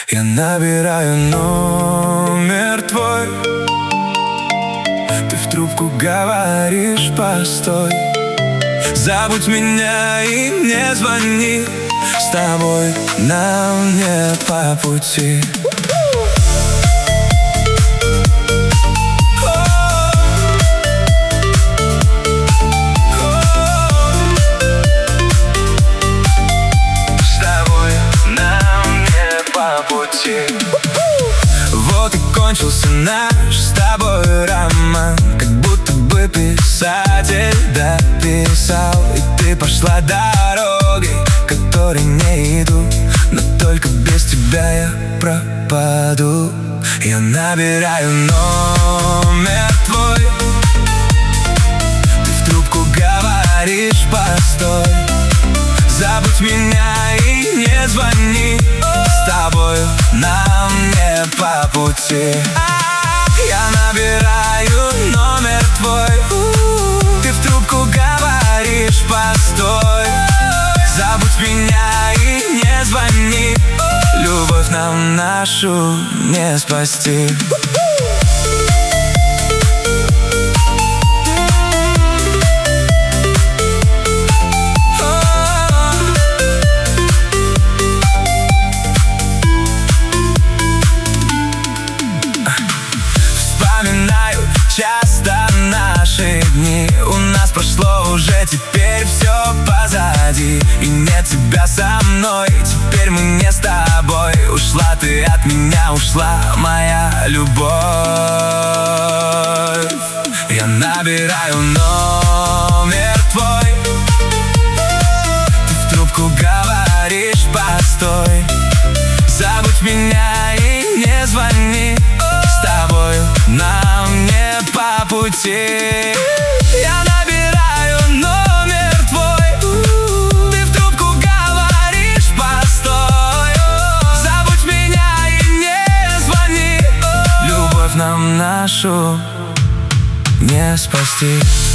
Я набираю номер твой, ты в трубку говоришь: постой. Забудь меня и не звони, с тобой нам не по пути. Вот и кончился наш с тобой роман, как будто бы писатель дописал. И ты пошла дорогой, которой не иду, но только без тебя я пропаду. Я набираю номер твой, ты в трубку говоришь: постой. Забудь меня и не звони, с тобою нам не по пути. Я набираю номер твой, ты в трубку говоришь: постой. Забудь меня и не звони, любовь нам нашу не спасти. Вспоминаю часто наши дни, у нас прошло уже теперь все позади. И нет тебя со мной, теперь мы не с тобой. Ушла ты от меня, ушла моя любовь. Я набираю номер твой, ты в трубку говоришь: постой. Забудь меня и не звони, с тобою нам не по пути. Я набираю номер твой, ты в трубку говоришь: постой. Забудь меня и не звони, любовь нам нашу не спасти.